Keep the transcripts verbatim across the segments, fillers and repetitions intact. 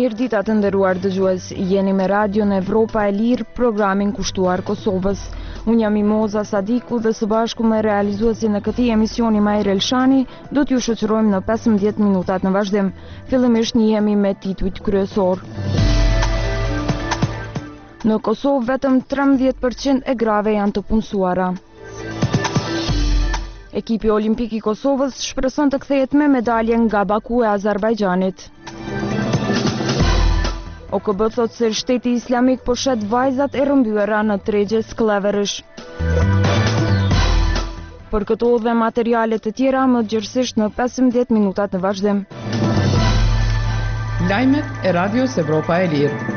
Mirë dita të nderuar dëgjues, jeni me radion Evropa e Lirë, programin kushtuar Kosovës. Unë jam Mimoza Sadiku dhe së bashku me realizuesin e këtij emisioni Majr Elshani, do t'ju shoqërojmë në pesëmbëdhjetë minutat në vazhdim. Fillimisht njihemi me titujt kryesor. Në Kosovë vetëm trembëdhjetë përqind e grave janë të punësuara. Ekipi olimpik i Kosovës shpreson të kthehet me medalje nga Baku e Azerbajxhanit. O K B thot se Shteti Islamik po shet vajzat e rrëmbyera në tregje Skëlleverësh. Për këto dhe materiale të tjera më gjithësisht në pesëmbëdhjetë minutat në vazhdim. Lajmet e Radios Evropa e Lirë.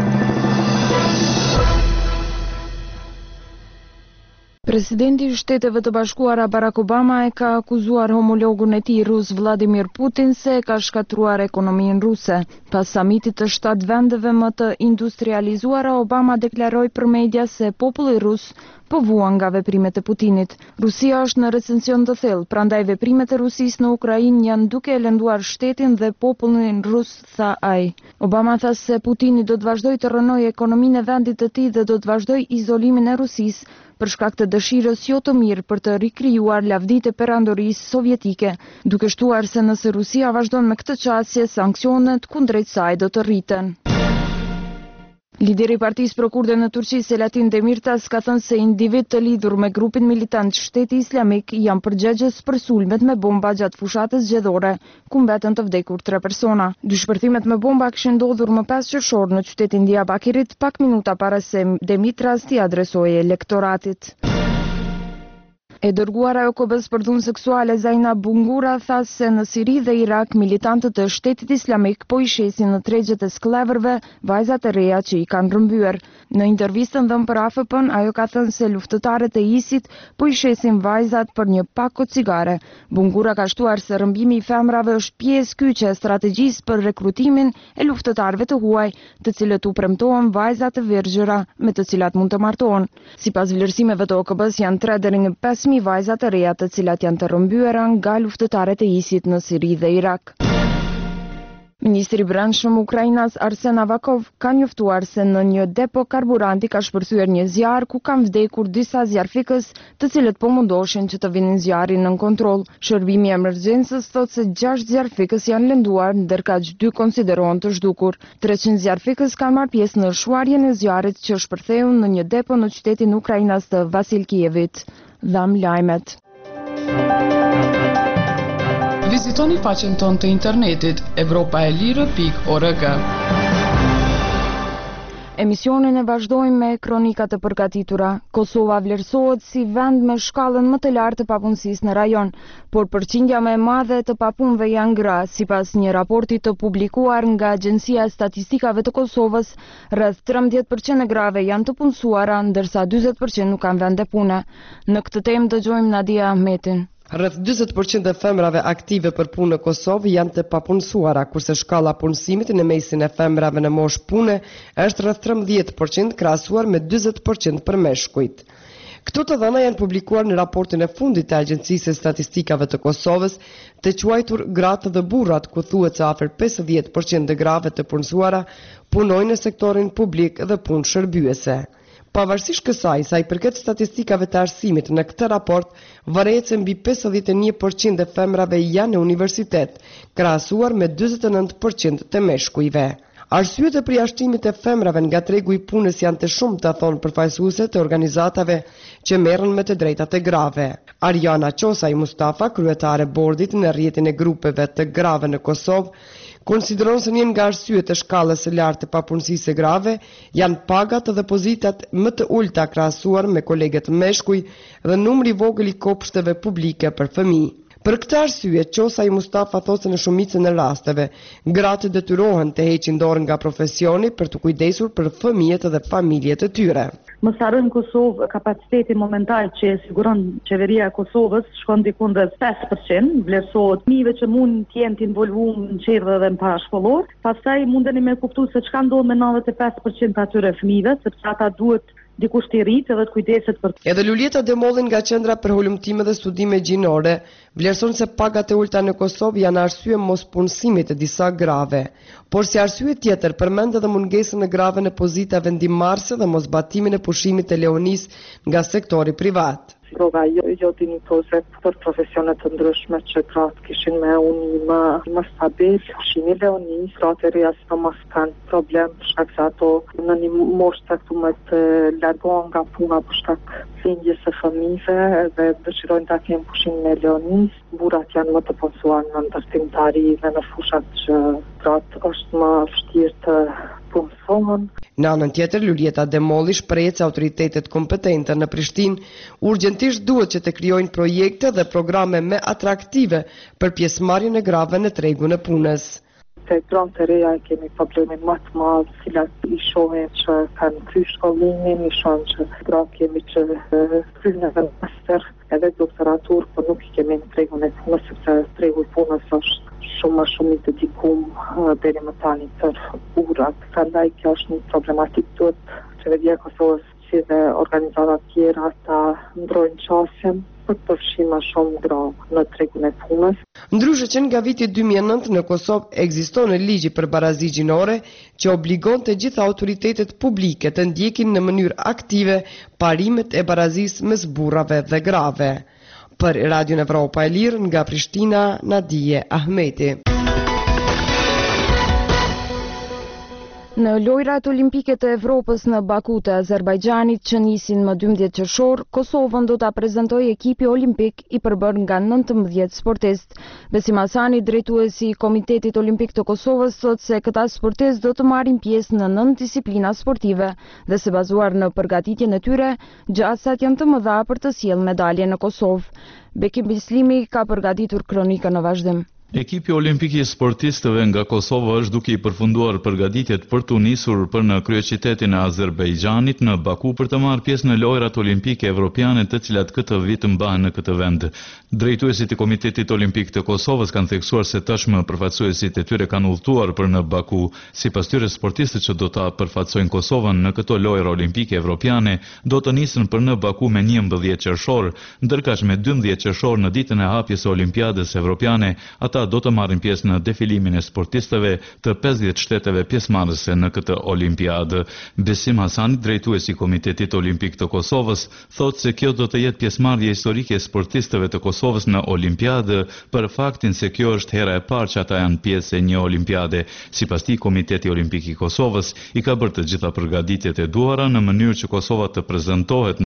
Presidenti i Shteteve të Bashkuara Barack Obama e ka akuzuar homologun e tij rus Vladimir Putin se e ka shkatruar ekonominë ruse. Pas samitit të shtatë vendeve më të industrializuara, Obama deklaroi për media se populli rus po vuan nga veprimet e Putinit. Rusia është në recension të thellë, prandaj veprimet e Rusisë në Ukrainë janë duke e lënduar shtetin dhe popullin rus, tha ai. Obama tha se Putini do të vazhdojë të rrënojë ekonominë e vendit të tij dhe do të vazhdojë izolimin e Rusisë për shkak të dëshirës jo të mirë për të rikrijuar lavditë e perandorisë sovjetike, duke shtuar se nëse Rusia vazhdon me këtë qasje, sanksionet kundrejt saj do të rriten. Lideri i Partisë pro Kurde në Turqi, Selatin Demirtas, ka thënë se individ të lidhur me grupin militant Shteti Islamik janë përgjegjës për sulmet me bomba gjatë fushatës zgjedhore, ku mbetën të vdekur tre persona. Dy shpërthimet me bomba kishin ndodhur më pas qershor në qytetin Diyarbakirit, pak minuta para se Demirtas t'i adresojë elektoratit. E dërguara e O K B-s për dhunë seksuale Zaina Bungura tha se në Siri dhe Irak militantët e Shtetit Islamik po i shesin në tregjet e Skëlleverëve vajzat e reja që i kanë rrëmbyer. Në intervistën dhënë për A F P-n, ajo ka thënë se luftëtarët e ISIT po i shesin vajzat për një pako cigare. Bungura ka shtuar se rrëmbimi i femrave është pjesë kyçe e strategjisë për rekrutimin e luftëtarëve të huaj, të cilët u premtohen vajza të virgjëra me të cilat mund të martohen. Sipas vlerësimeve të O K B-s janë tre deri në pesë mijë vajza të reja të cilat janë të rrëmbyer nga luftëtarët e ISIT në Siri dhe Irak. Ministri i Brendshëm Ukrainas Arsen Avakov ka njoftuar se në një depo karburanti ka shpërthyer një zjarr ku kanë vdekur disa zjarfikës, të cilët po mundoshin që të vinin zjarrin nën kontroll. Shërbimi i emergjencës thotë se gjashtë zjarfikës janë lënduar, ndërkaq dy konsiderohen të zhdukur. treqind zjarfikës kanë marrë pjesë në shuarjen e zjarrit që shpërtheu në një depo në qytetin Ukrainas të Vasilkievit. Dham lajmet. Vizitoni faqen tonë të internetit evropaelire pikë org. Emisionin e vazhdojmë me kronikat e përgatitura. Kosova vlerësohet si vend me shkallën më të lartë të papunësisë në rajon, por përqindja më e madhe të papunëve janë gra, sipas një raporti të publikuar nga Agjencia e Statistikave të Kosovës, rreth trembëdhjetë përqind e grave janë të punësuara, ndërsa dyzet përqind nuk kanë vende pune. Në këtë temë dëgjojmë Nadia Ahmetin. Rreth dyzet përqind e femrave aktive për punë në Kosovë janë të papunësuara, kurse shkalla punësimit në mesin e femrave në moshë pune është rreth trembëdhjetë përqind krahasuar me dyzet përqind për meshkujt. Këto të dhëna janë publikuar në raportin e fundit të Agjencisë së Statistikave të Kosovës, të quajtur Gratë dhe burrat, ku thuhet se afër pesëdhjetë përqind e grave të punësuara punojnë në sektorin publik dhe punë shërbyese. Pavarësisht kësaj, sa i përket statistikave të arsimit në këtë raport, varet se mbi pesëdhjetë e një përqind e femrave janë në universitet, krahasuar me dyzet e nëntë përqind të meshkujve. Arsyet e përjashtimit e femrave nga tregu i punës janë të shumta, thonë përfaqësuese të organizatave që merren me të drejtat e grave. Ariana Qosaj Mustafa, kryetare bordit në rrjetin e grupeve të grave në Kosovë, konsideron se një nga arsyet e shkallës së lartë të papunësisë së grave janë pagat dhe pozitat më të ulta krahasuar me kolegët meshkuj dhe numri i vogël i kopshteve publike për fëmijë. Për këtë arsye, Qosaj Mustafa thotë se në shumicën e rasteve, gratë detyrohen të heqin dorën nga profesioni për të kujdesur për fëmijët dhe familjet e tyre. Mos harrojmë Kosovë, kapaciteti momental që e siguron qeveria e Kosovës shkon diku rreth pesë përqind, vlerësohet fëmijëve që mund të jenë të involvuar në çerdhe dhe në parashkollor. Pastaj mundeni me kuptuar se çka ndodh me nëntëdhjetë e pesë përqind të atyre fëmijëve, sepse ata duhet dikush të rritë edhe të kujdeset për. Edhe Luljeta Demolli nga Qendra për Hulumtime dhe Studime Gjinore vlerëson se pagat e ulta në Kosovë janë arsye mos punësimit të disa grave, por si arsye tjetër përmend edhe mungesën e grave në pozita vendimmarrëse dhe mosbatimin e pushimit të leonis nga sektori privat. Rroga jo, jo dinitoze për profesionet të ndryshme që gratë kishin me unë më, më stabil, pushimi leonis, gratë e reja së mas kanë problem për shkak se ato në një moshë caktuar të largohen nga puna për shkak lindjes së fëmijëve dhe dëshirojnë ta kenë pushim me leonis. Burrat janë më të punësuar në ndërtimtari dhe në fushat që gratë është më vështirë të punësohen. Në anën tjetër, Luljeta Demolli shpreh se autoritetet kompetente në Prishtinë urgjentisht duhet që të krijojnë projekte dhe programe më atraktive për pjesëmarrjen e grave në tregun e punës. Te gratë e reja kemi problemin më të madh, cilat i shohim që kanë kryer shkollimin, i shohim që gratë kemi që kryejnë edhe master edhe doktoratur, por nuk i kemi në tregun e punës, sepse tregu i punës është shumë më shumë i dedikuar deri më tani për burrat. Prandaj kjo është një problematik, duhet qeveria e Kosovës si dhe organizata tjera ta ndrojnë qasjen për të përfshirë më shumë gra në tregun e punës. Ndryshe që nga viti dy mijë e nëntë në Kosovë ekziston ligji për barazi gjinore që obligon të gjitha autoritetet publike të ndjekin në mënyrë aktive parimet e barazisë mes burrave dhe grave. Për Radio Evropa e Lirë nga Prishtina, Nadije Ahmeti. Në lojrat olimpike të Evropës në Baku të Azerbajxhanit që nisin më dymbëdhjetë qershor, Kosovën do ta prezantojë ekipi olimpik i përbërë nga nëntëmbëdhjetë sportistë. Besim Hasani, drejtuesi i Komitetit Olimpik të Kosovës, thotë se këta sportistë do të marrin pjesë në nëntë disiplina sportive dhe se bazuar në përgatitjen e tyre, gjasat janë të mëdha për të sjellë medalje në Kosovë. Bekim Bislimi ka përgatitur kronikën në vazhdim. Ekipi olimpik i sportistëve nga Kosova është duke i përfunduar përgatitjet për të nisur për në kryeqytetin e Azerbajxhanit në Baku për të marrë pjesë në lojrat olimpike evropiane të cilat këtë vit mbahen në këtë vend. Drejtuesit e Komitetit Olimpik të Kosovës kanë theksuar se tashmë përfaqësuesit e tyre kanë udhëtuar për në Baku. Sipas tyre, sportistët që do ta përfaqësojnë Kosovën në këto lojra olimpike evropiane do të nisën për në Baku me njëmbëdhjetë qershor, ndërkaq me dymbëdhjetë qershor në ditën e hapjes së Olimpiadës Evropiane, ata do të marrin pjesë në defilimin e sportistëve të pesëdhjetë shteteve pjesëmarrëse në këtë olimpiadë. Besim Hasani, drejtuesi i Komitetit Olimpik të Kosovës, thotë se kjo do të jetë pjesëmarrje historike e sportistëve të Kosovës në olimpiadë për faktin se kjo është hera e parë që ata janë pjesë e një olimpiade. Sipas tij, Komiteti Olimpik i Kosovës i ka bërë të gjitha përgatitjet e duhura në mënyrë që Kosova të prezantohet